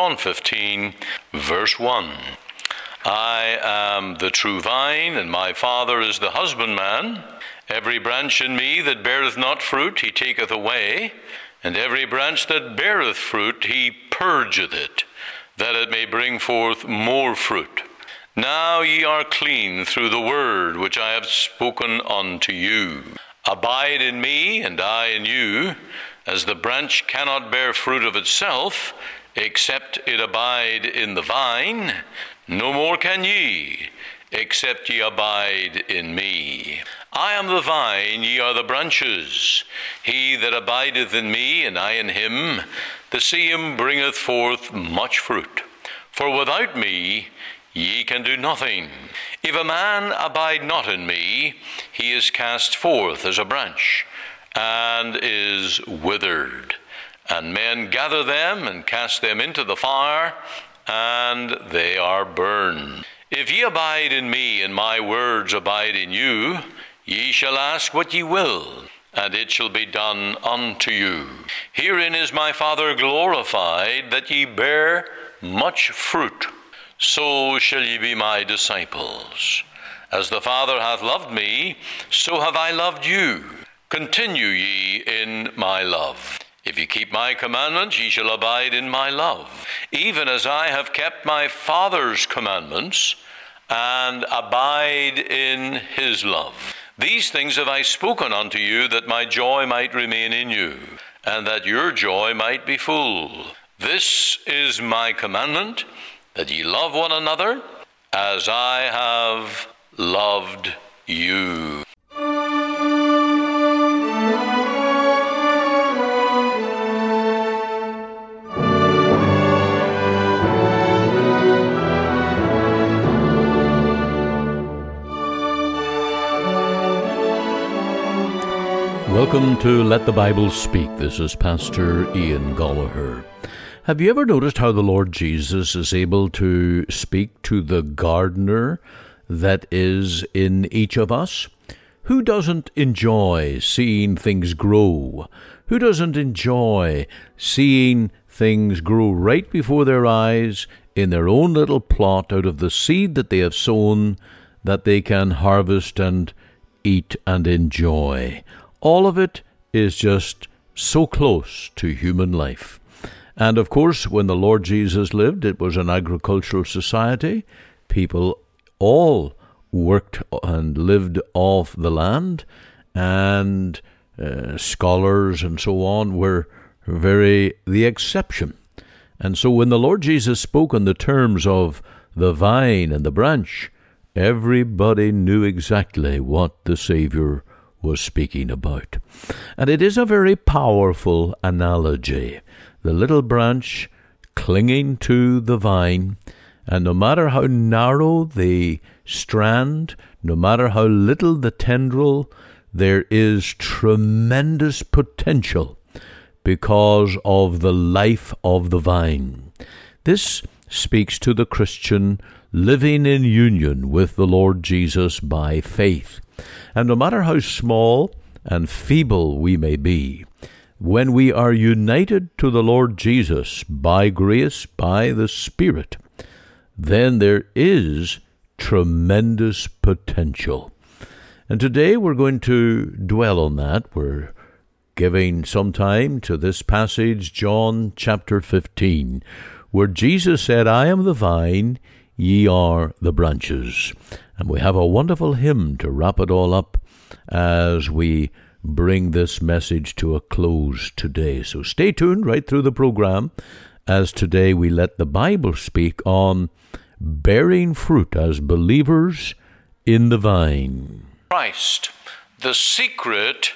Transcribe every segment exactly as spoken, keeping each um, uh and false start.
John fifteen, verse one. I am the true vine, and my Father is the husbandman. Every branch in me that beareth not fruit, he taketh away, and every branch that beareth fruit, he purgeth it, that it may bring forth more fruit. Now ye are clean through the word which I have spoken unto you. Abide in me, and I in you, as the branch cannot bear fruit of itself, except it abide in the vine, no more can ye, except ye abide in me. I am the vine, ye are the branches. He that abideth in me, and I in him, the same bringeth forth much fruit. For without me ye can do nothing. If a man abide not in me, he is cast forth as a branch, and is withered. And men gather them, and cast them into the fire, and they are burned. If ye abide in me, and my words abide in you, ye shall ask what ye will, and it shall be done unto you. Herein is my Father glorified, that ye bear much fruit. So shall ye be my disciples. As the Father hath loved me, so have I loved you. Continue ye in my love. If ye keep my commandments, ye shall abide in my love, even as I have kept my Father's commandments, and abide in his love. These things have I spoken unto you, that my joy might remain in you, and that your joy might be full. This is my commandment, that ye love one another, as I have loved you. Welcome to Let the Bible Speak. This is Pastor Ian Gallagher. Have you ever noticed how the Lord Jesus is able to speak to the gardener that is in each of us? Who doesn't enjoy seeing things grow? Who doesn't enjoy seeing things grow right before their eyes in their own little plot out of the seed that they have sown, that they can harvest and eat and enjoy? All of it is just so close to human life. And of course, when the Lord Jesus lived, it was an agricultural society. People all worked and lived off the land, and uh, scholars and so on were very the exception. And so when the Lord Jesus spoke in the terms of the vine and the branch, everybody knew exactly what the Savior was speaking about. And it is a very powerful analogy. The little branch clinging to the vine, and no matter how narrow the strand, no matter how little the tendril, there is tremendous potential because of the life of the vine. This speaks to the Christian living in union with the Lord Jesus by faith. And no matter how small and feeble we may be, when we are united to the Lord Jesus by grace, by the Spirit, then there is tremendous potential. And today we're going to dwell on that. We're giving some time to this passage, John chapter fifteen, where Jesus said, I am the vine, ye are the branches. And we have a wonderful hymn to wrap it all up as we bring this message to a close today. So stay tuned right through the program as today we let the Bible speak on bearing fruit as believers in the vine. Christ, the secret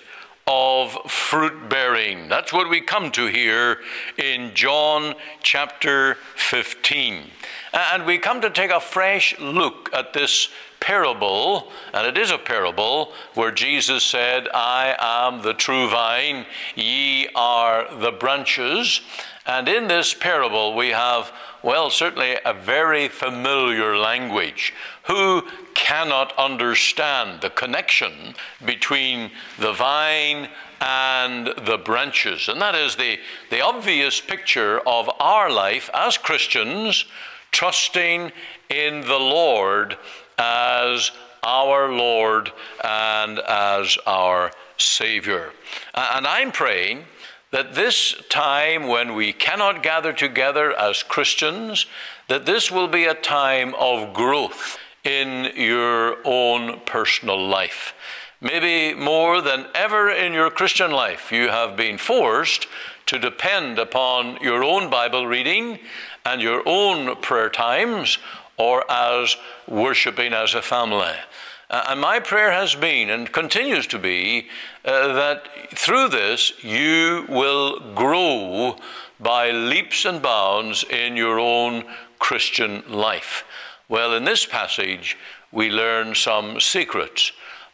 of fruit bearing. That's what we come to here in John chapter fifteen. And we come to take a fresh look at this parable, and it is a parable where Jesus said, I am the true vine, ye are the branches. And in this parable we have, well, certainly a very familiar language. Who cannot understand the connection between the vine and the branches. And that is the, the obvious picture of our life as Christians, trusting in the Lord as our Lord and as our Savior. And I'm praying that this time when we cannot gather together as Christians, that this will be a time of growth in your own personal life. Maybe more than ever in your Christian life, you have been forced to depend upon your own Bible reading and your own prayer times, or as worshiping as a family. Uh, and my prayer has been and continues to be uh, that through this you will grow by leaps and bounds in your own Christian life. Well, in this passage, we learn some secrets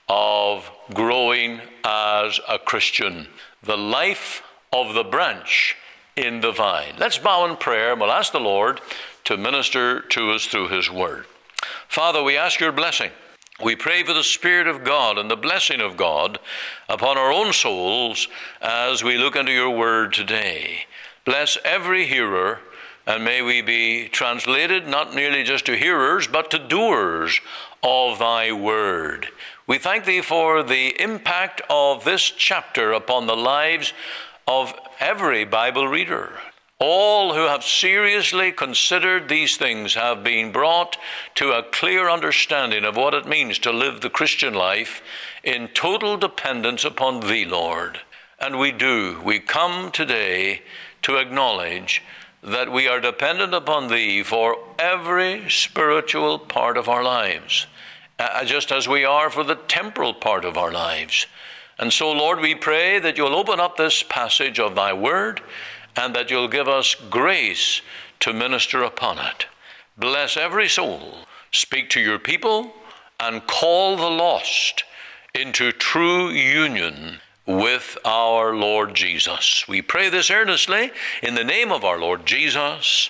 of growing as a Christian. The life of the branch in the vine. Let's bow in prayer and we'll ask the Lord to minister to us through His Word. Father, we ask your blessing. We pray for the Spirit of God and the blessing of God upon our own souls as we look into your Word today. Bless every hearer, and may we be translated not merely just to hearers, but to doers of thy Word. We thank thee for the impact of this chapter upon the lives of every Bible reader. All who have seriously considered these things have been brought to a clear understanding of what it means to live the Christian life in total dependence upon thee, Lord. And we do. We come today to acknowledge that we are dependent upon thee for every spiritual part of our lives, uh, just as we are for the temporal part of our lives. And so, Lord, we pray that you'll open up this passage of thy word and that you'll give us grace to minister upon it. Bless every soul. Speak to your people and call the lost into true union with our Lord Jesus. We pray this earnestly in the name of our Lord Jesus.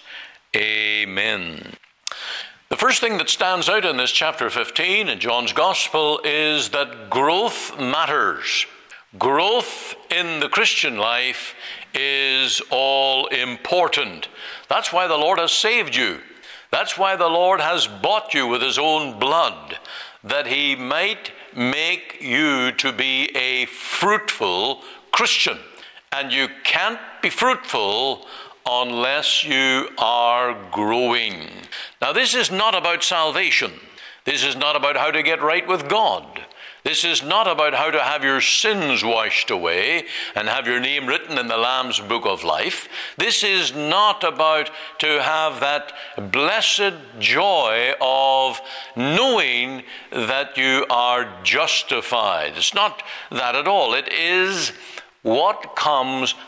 Amen. The first thing that stands out in this chapter fifteen in John's Gospel is that growth matters. Growth in the Christian life is all important. That's why the Lord has saved you. That's why the Lord has bought you with his own blood, that he might make you to be a fruitful Christian. And you can't be fruitful unless you are growing. Now, this is not about salvation. This is not about how to get right with God. This is not about how to have your sins washed away and have your name written in the Lamb's Book of Life. This is not about to have that blessed joy of knowing that you are justified. It's not that at all. It is what comes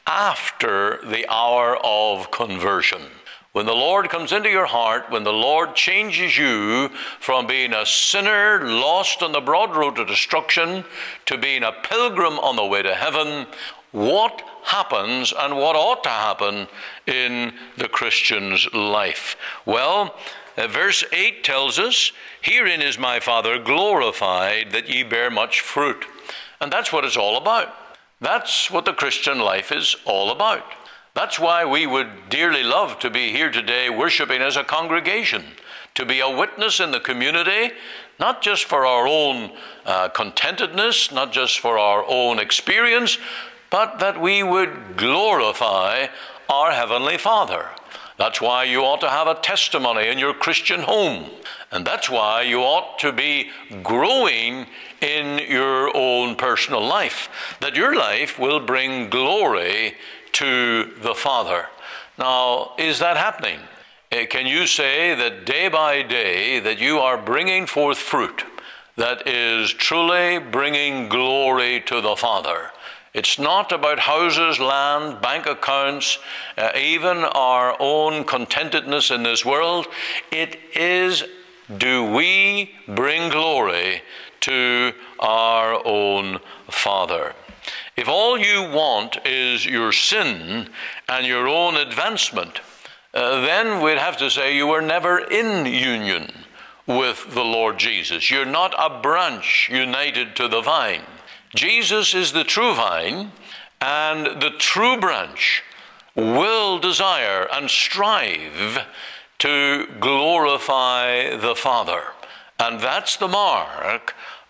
after the hour of conversion. When the Lord comes into your heart, when the Lord changes you from being a sinner lost on the broad road to destruction to being a pilgrim on the way to heaven, what happens and what ought to happen in the Christian's life? Well, uh, verse eight tells us, "Herein is my Father glorified, that ye bear much fruit." And that's what it's all about. That's what the Christian life is all about. That's why we would dearly love to be here today worshiping as a congregation, to be a witness in the community, not just for our own uh, contentedness, not just for our own experience, but that we would glorify our Heavenly Father. That's why you ought to have a testimony in your Christian home. And that's why you ought to be growing in your own personal life, that your life will bring glory to the Father. Now, is that happening? Can you say that day by day that you are bringing forth fruit that is truly bringing glory to the Father? It's not about houses, land, bank accounts, uh, even our own contentedness in this world. It is, do we bring glory to our own Father? If all you want is your sin and your own advancement, uh, then we'd have to say you were never in union with the Lord Jesus. You're not a branch united to the vine. Jesus is the true vine, and the true branch will desire and strive to glorify the Father. And that's the mark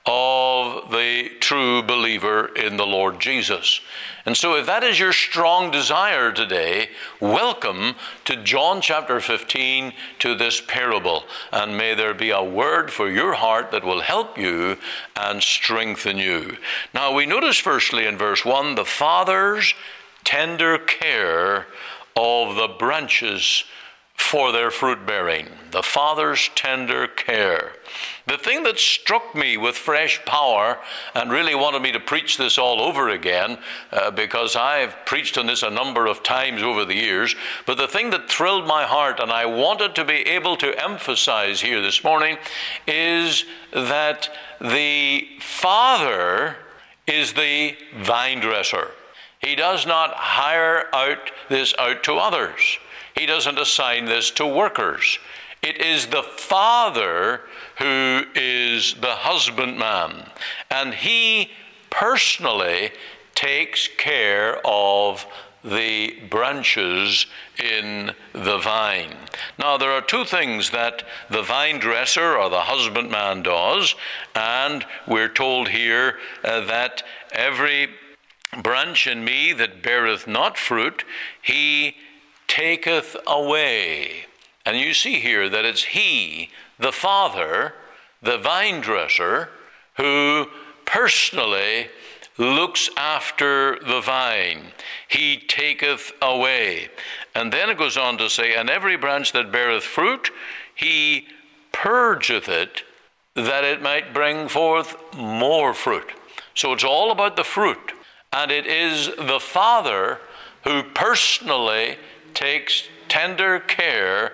of the true believer in the Lord Jesus. And so if that is your strong desire today, welcome to John chapter fifteen, to this parable. And may there be a word for your heart that will help you and strengthen you. Now we notice firstly in verse one, the Father's tender care of the branches for their fruit bearing. The Father's tender care. The thing that struck me with fresh power and really wanted me to preach this all over again, uh, because I've preached on this a number of times over the years, but the thing that thrilled my heart and I wanted to be able to emphasize here this morning is that the Father is the vine dresser. He does not hire out this out to others. He doesn't assign this to workers. It is the Father who is the husbandman, and he personally takes care of the branches in the vine. Now, there are two things that the vine dresser or the husbandman does, and we're told here uh, that every branch in me that beareth not fruit, he taketh away. And you see here that it's he, the Father, the vine dresser, who personally looks after the vine. He taketh away. And then it goes on to say, and every branch that beareth fruit, he purgeth it, that it might bring forth more fruit. So it's all about the fruit. And it is the Father who personally takes tender care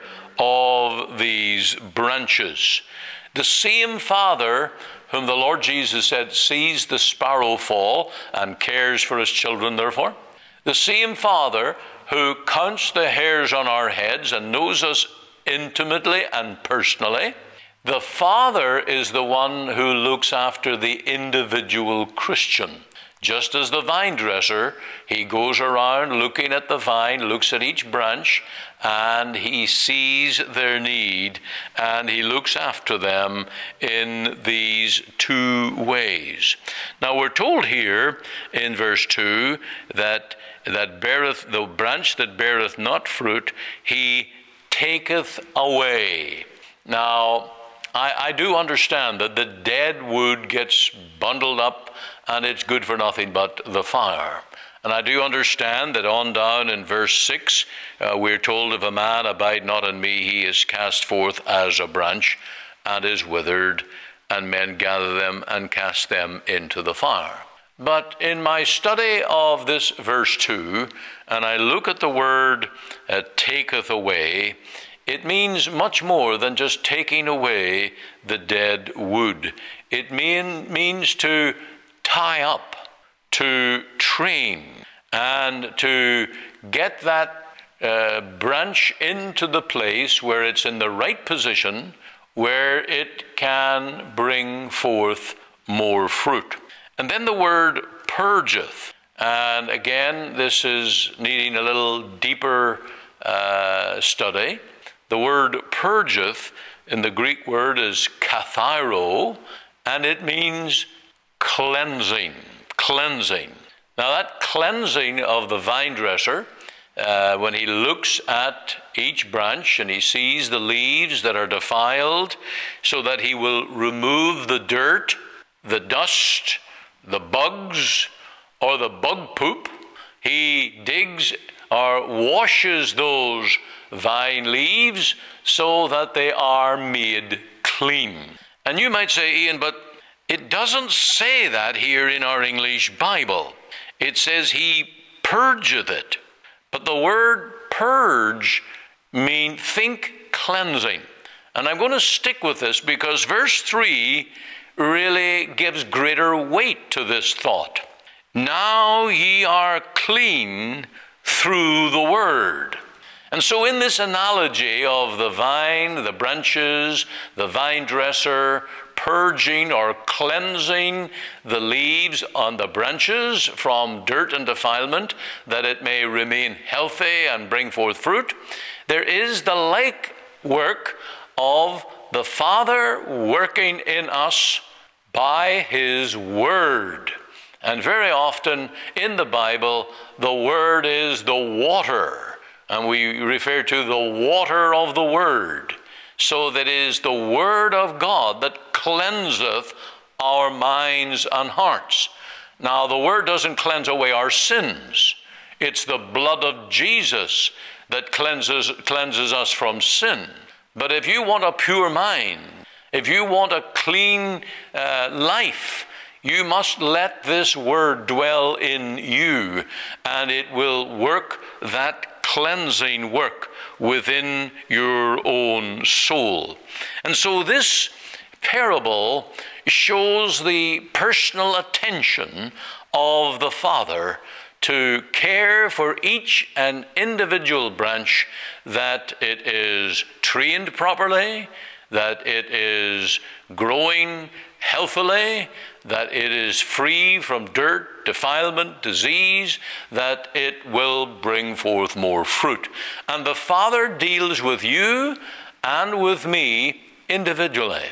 of these branches. The same Father whom the Lord Jesus said sees the sparrow fall and cares for his children therefore. The same Father who counts the hairs on our heads and knows us intimately and personally. The Father is the one who looks after the individual Christian. Just as the vine dresser, he goes around looking at the vine, looks at each branch, and he sees their need, and he looks after them in these two ways. Now we're told here in verse two that that beareth the branch that beareth not fruit, he taketh away. Now, I, I do understand that the dead wood gets bundled up and it's good for nothing but the fire. And I do understand that on down in verse six, uh, we're told, if a man abide not in me, he is cast forth as a branch and is withered, and men gather them and cast them into the fire. But in my study of this verse two, and I look at the word uh, taketh away, it means much more than just taking away the dead wood. It mean, means to tie up, to train, and to get that uh, branch into the place where it's in the right position, where it can bring forth more fruit. And then the word purgeth. And again, this is needing a little deeper uh, study. The word purgeth in the Greek word is kathairo, and it means cleansing, cleansing. Now that cleansing of the vine dresser, uh, when he looks at each branch and he sees the leaves that are defiled, so that he will remove the dirt, the dust, the bugs, or the bug poop. He digs or washes those vine leaves so that they are made clean. And you might say, Ian, but it doesn't say that here in our English Bible. It says he purgeth it. But the word purge means think cleansing. And I'm going to stick with this because verse three really gives greater weight to this thought. Now ye are clean through the word. And so in this analogy of the vine, the branches, the vine dresser, purging or cleansing the leaves on the branches from dirt and defilement, that it may remain healthy and bring forth fruit, there is the like work of the Father working in us by His Word. And very often in the Bible, the Word is the water, and we refer to the water of the Word. So that it is the Word of God that cleanseth our minds and hearts. Now, the Word doesn't cleanse away our sins. It's the blood of Jesus that cleanses, cleanses us from sin. But if you want a pure mind, if you want a clean uh, life, you must let this Word dwell in you, and it will work that cleansing work within your own soul. And so this parable shows the personal attention of the Father to care for each and individual branch, that it is trained properly, that it is growing healthily, that it is free from dirt, defilement, disease, that it will bring forth more fruit. And the Father deals with you and with me individually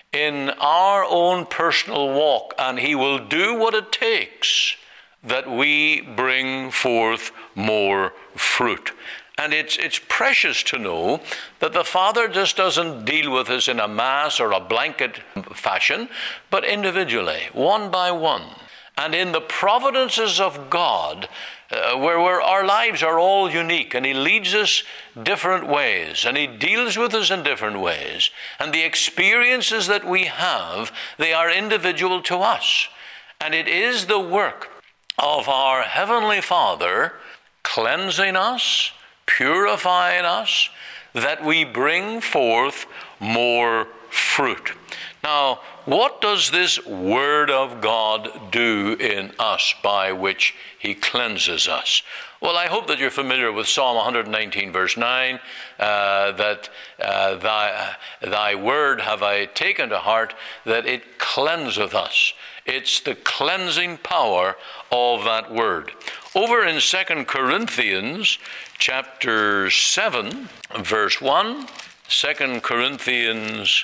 in our own personal walk, and He will do what it takes that we bring forth more fruit. And it's it's precious to know that the Father just doesn't deal with us in a mass or a blanket fashion, but individually, one by one. And in the providences of God, uh, where, where our lives are all unique, and He leads us different ways, and He deals with us in different ways, and the experiences that we have, they are individual to us. And it is the work of our Heavenly Father cleansing us, purifying us, that we bring forth more fruit. Now, what does this Word of God do in us by which He cleanses us? Well, I hope that you're familiar with Psalm one nineteen, verse nine, uh, that uh, thy, thy word have I taken to heart, that it cleanseth us. It's the cleansing power of that word. Over in Second Corinthians chapter seven, verse one, Second Corinthians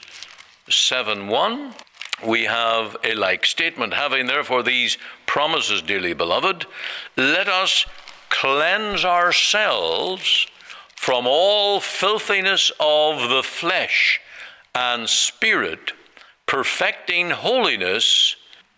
seven one, we have a like statement. Having therefore these promises, dearly beloved, let us cleanse ourselves from all filthiness of the flesh and spirit, perfecting holiness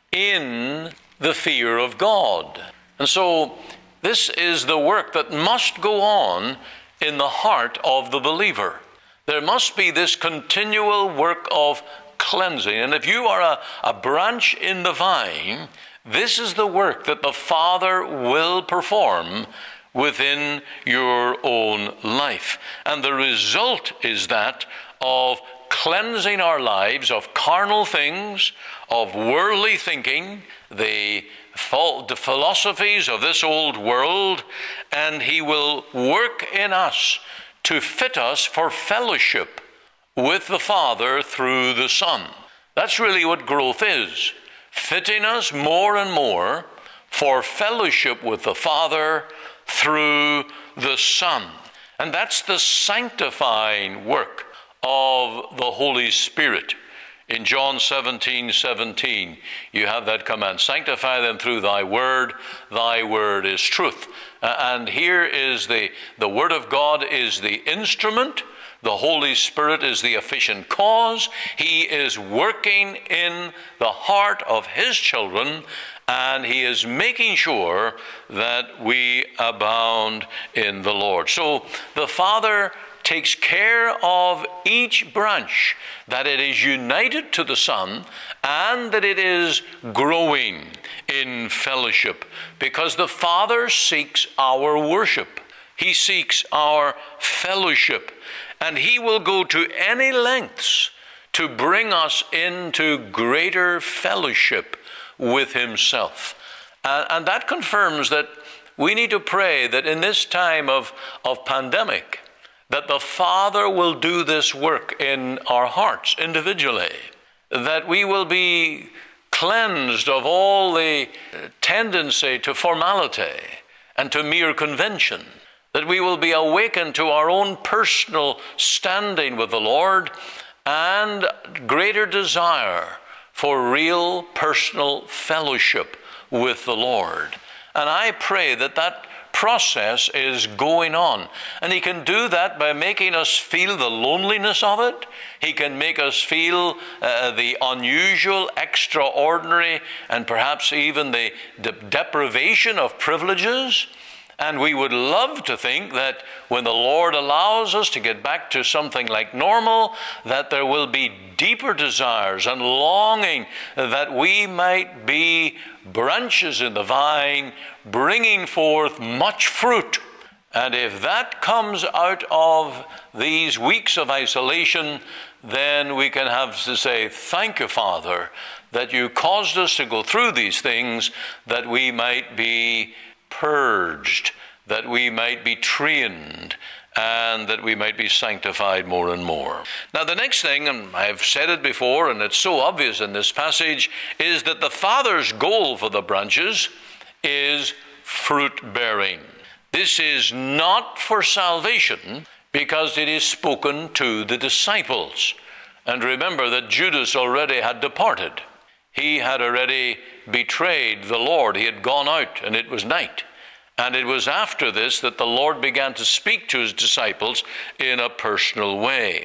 in the fear of God. And so this is the work that must go on in the heart of the believer. There must be this continual work of cleansing. And if you are a, a branch in the vine, this is the work that the Father will perform within your own life. And the result is that of cleansing our lives of carnal things, of worldly thinking, the, the philosophies of this old world, and He will work in us to fit us for fellowship with the Father through the Son. That's really what growth is, fitting us more and more for fellowship with the Father through the Son. And that's the sanctifying work of the Holy Spirit. In John seventeen seventeen, you have that command, sanctify them through thy word, thy word is truth. Uh, and here is the, the word of God is the instrument, the Holy Spirit is the efficient cause. He is working in the heart of His children, and He is making sure that we abound in the Lord. So the Father takes care of each branch, that it is united to the Son and that it is growing in fellowship, because the Father seeks our worship. He seeks our fellowship, and He will go to any lengths to bring us into greater fellowship with Himself. And, and that confirms that we need to pray that in this time of, of pandemic, that the Father will do this work in our hearts individually, that we will be cleansed of all the tendency to formality and to mere convention, that we will be awakened to our own personal standing with the Lord and greater desire for real personal fellowship with the Lord. And I pray that that process is going on. And he can do that by making us feel the loneliness of it. He can make us feel uh, the unusual, extraordinary, and perhaps even the de- deprivation of privileges. And we would love to think that when the Lord allows us to get back to something like normal, that there will be deeper desires and longing that we might be branches in the vine, bringing forth much fruit. And if that comes out of these weeks of isolation, then we can have to say, thank you, Father, that you caused us to go through these things, that we might be purged, that we might be trained, and that we might be sanctified more and more. Now the next thing, and I've said it before, and it's so obvious in this passage, is that the Father's goal for the branches is fruit bearing. This is not for salvation, because it is spoken to the disciples. And remember that Judas already had departed. He had already betrayed the Lord. He had gone out, and it was night. And it was after this that the Lord began to speak to his disciples in a personal way.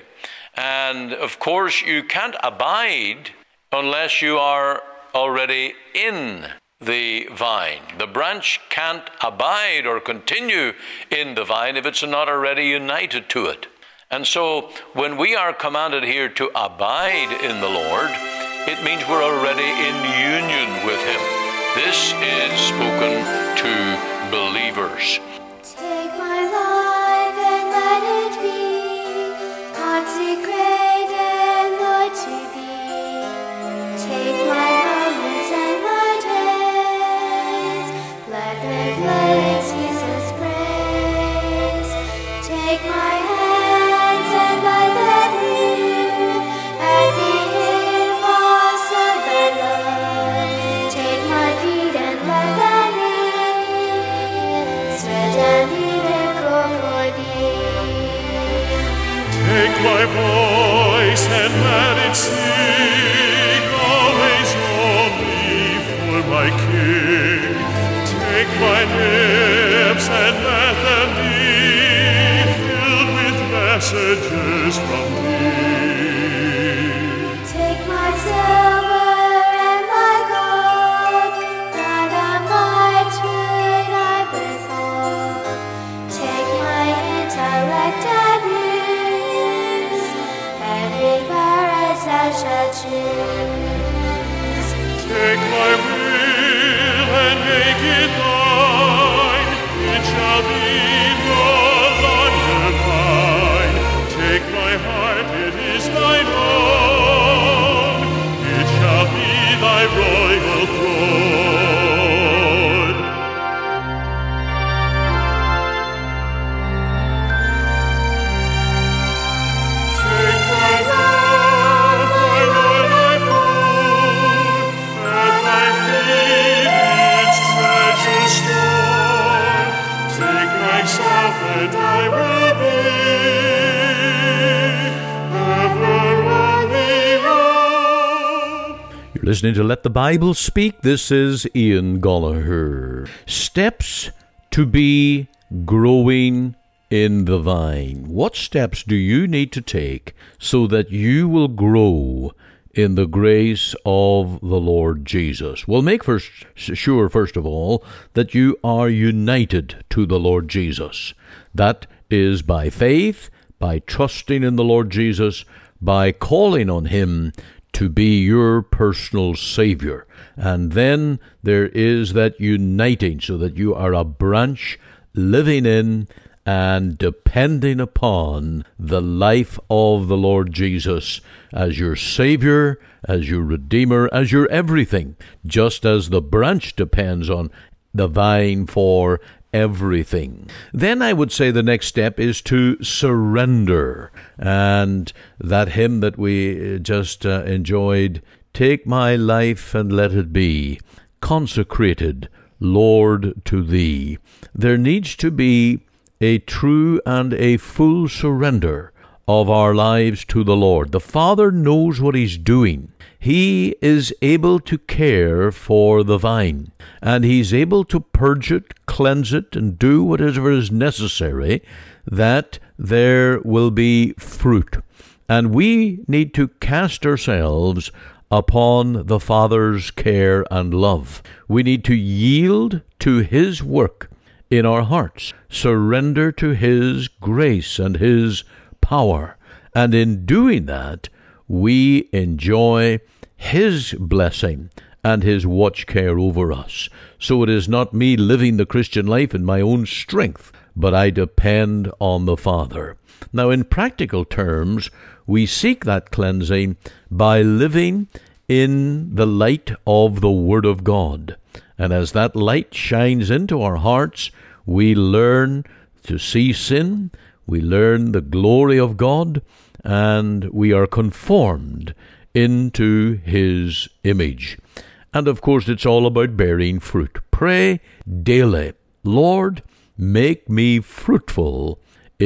And of course, you can't abide unless you are already in the vine. The branch can't abide or continue in the vine if it's not already united to it. And so when we are commanded here to abide in the Lord, it means we're already in union with him. This is spoken to believers. Take my life and let it be consecrated, Lord, to thee. Take my moments and my days, let them flow in Jesus' praise. Take my hands and let them move at the impulse of thy love. Take my feet and let them Take my voice and let it sing, always only for my King. Take my lips and let them be filled with messages from thee. Take my silver and my gold, none of my truth I withhold. Take my intellect and use, every verse I shall choose. Take my will and make it thine, it shall be no longer mine. Take my heart, it is thine own, it shall be thy royal throne. Take my love, my Lord, I pour, at thy feet its treasure store. Take myself and I will be ever on the road. You're listening to Let the Bible Speak. This is Ian Gollaher. Steps to be growing in the vine. What steps do you need to take so that you will grow in the grace of the Lord Jesus? Well, make first sure, first of all, that you are united to the Lord Jesus. That is by faith, by trusting in the Lord Jesus, by calling on him to be your personal Savior. And then there is that uniting so that you are a branch living in and depending upon the life of the Lord Jesus as your Savior, as your Redeemer, as your everything, just as the branch depends on the vine for everything. Then I would say the next step is to surrender. And that hymn that we just uh, enjoyed, take my life and let it be consecrated, Lord, to thee. There needs to be a true and a full surrender of our lives to the Lord. The Father knows what he's doing. He is able to care for the vine, and he's able to purge it, cleanse it, and do whatever is necessary that there will be fruit. And we need to cast ourselves upon the Father's care and love. We need to yield to his work in our hearts, surrender to his grace and his power, and in doing that, we enjoy his blessing and his watch care over us. So it is not me living the Christian life in my own strength, but I depend on the Father. Now, in practical terms, we seek that cleansing by living in the light of the Word of God. And as that light shines into our hearts, we learn to see sin, we learn the glory of God, and we are conformed into his image. And of course, it's all about bearing fruit. Pray daily, Lord, make me fruitful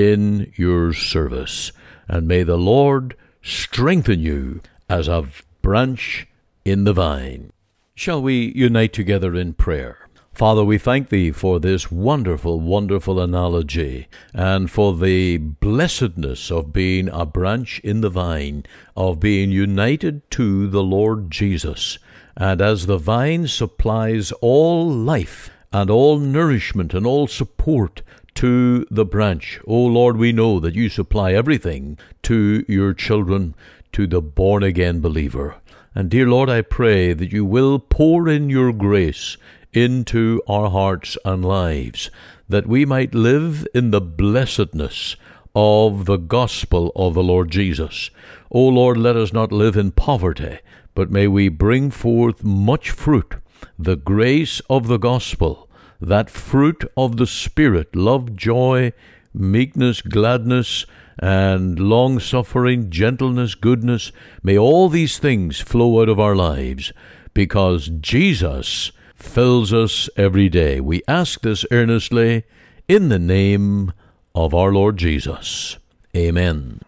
in your service. And may the Lord strengthen you as a branch in the vine. Shall we unite together in prayer? Father, we thank thee for this wonderful, wonderful analogy, and for the blessedness of being a branch in the vine, of being united to the Lord Jesus. And as the vine supplies all life and all nourishment and all support to the branch, O Lord, we know that you supply everything to your children, to the born-again believer. And dear Lord, I pray that you will pour in your grace into our hearts and lives, that we might live in the blessedness of the gospel of the Lord Jesus. O Lord, let us not live in poverty, but may we bring forth much fruit, the grace of the gospel, that fruit of the Spirit, love, joy, meekness, gladness, and long-suffering, gentleness, goodness. May all these things flow out of our lives, because Jesus fills us every day. We ask this earnestly in the name of our Lord Jesus. Amen.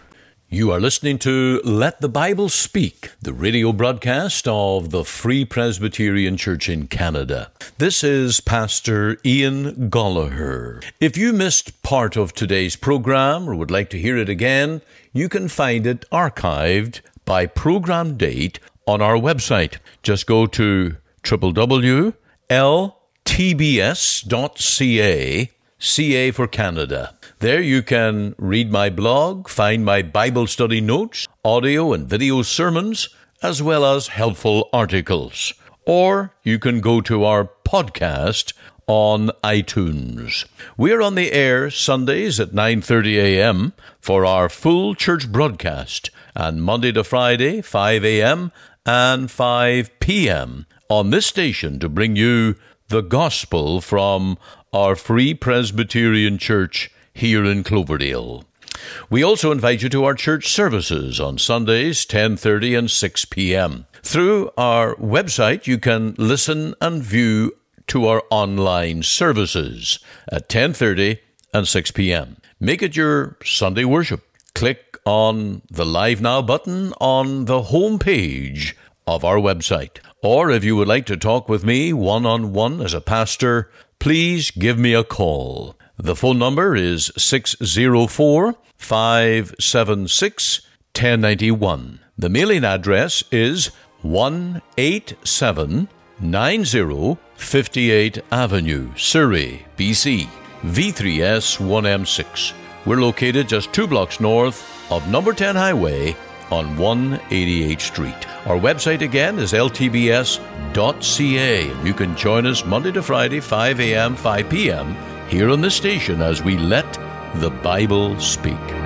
You are listening to Let the Bible Speak, the radio broadcast of the Free Presbyterian Church in Canada. This is Pastor Ian Gollaher. If you missed part of today's program or would like to hear it again, you can find it archived by program date on our website. Just go to w w w dot l t b s dot c a, C A for Canada. There you can read my blog, find my Bible study notes, audio and video sermons, as well as helpful articles. Or you can go to our podcast on iTunes. We're on the air Sundays at nine thirty a.m. for our full church broadcast, and Monday to Friday, five a.m. and five p.m. on this station to bring you the gospel from our Free Presbyterian Church here in Cloverdale. We also invite you to our church services on Sundays, ten thirty and six p.m. Through our website, you can listen and view to our online services at ten thirty and six p.m. Make it your Sunday worship. Click on the Live Now button on the home page of our website. Or if you would like to talk with me one-on-one as a pastor, please give me a call. The phone number is six oh four, five seven six, one oh nine one. The mailing address is one eighty-seven ninety fifty-eight Avenue, Surrey, B C, V three S one M six. We're located just two blocks north of number ten Highway on one eighty-eighth Street. Our website again is l t b s dot c a. You can join us Monday to Friday, five a.m., five p.m. here on the station as we let the Bible speak.